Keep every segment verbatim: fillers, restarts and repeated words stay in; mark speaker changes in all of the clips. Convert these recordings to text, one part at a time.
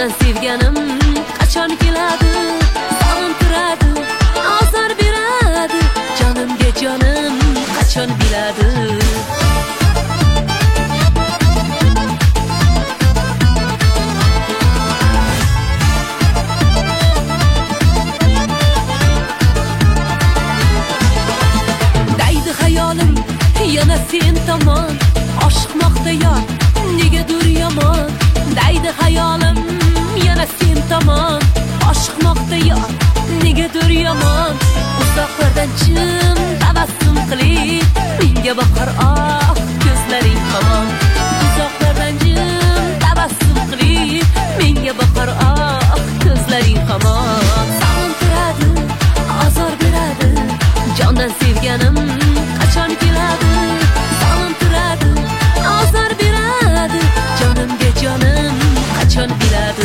Speaker 1: Jondan sevganim qachon keladi, sog'intiradi, ozor beradi, jonimga jonim qachon biladi. Daydi hayolim yana sen tomon, oshiqmoqda yor negadir yomon. Daydi hayolim yana sen tomon, oshiqmoqda yor negadir yomon. Uzoqlardan jim tabassum qilib menga boqar ah ko'zlaring hamon. Uzoqlardan jim tabassum qilib menga boqar ah ko'zlaring hamon. Sog'intiradi, ozor beradi, jondan sevganim qachon keladi, sog'intiradi, ozor beradi, jonimga jonim qachon biladi.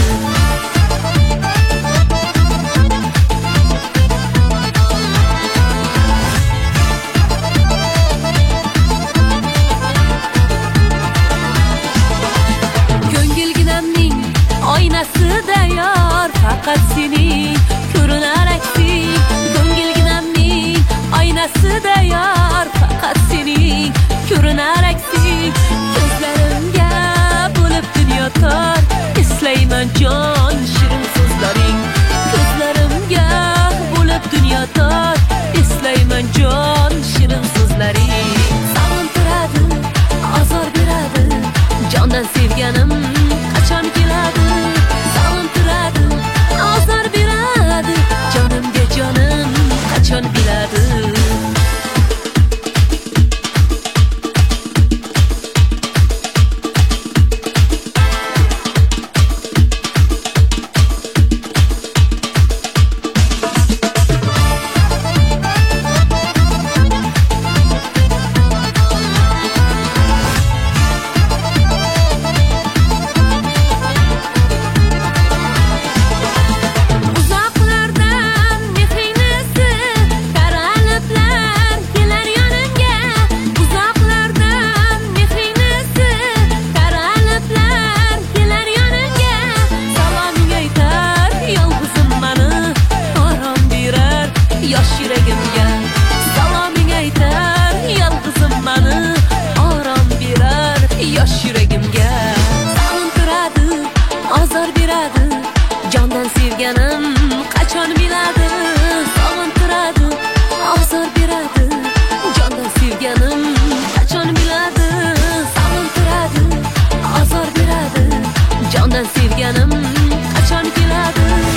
Speaker 1: Ko'ngilginamning oynasida yor faqat sening ko'rinar aksing. Ko'ngilginamning oynasida yor faqat sening ko'rinar aksing. Ko'zlarimga bo'lib dunyo tor, eslayman jon shirin so'zlaring. Ko'zlarimga bo'lib dunyo tor, eslayman jon shirin so'zlaring. Sog'intiradi, ozor beradi, jondan sevganim qachon keladi, sog'intiradi, ozor beradi, jonimga jonim qachon biladi. Yosh yuragimga saloming aytar, yolg'izim mani orom berar. Yosh yuragimga sog'intiradi, ozor beradi, jondan sevganim qachon biladi. Sog'intiradi, ozor beradi, jondan sevganim qachon biladi. Sog'intiradi, ozor beradi, jondan sevganim qachon keladi.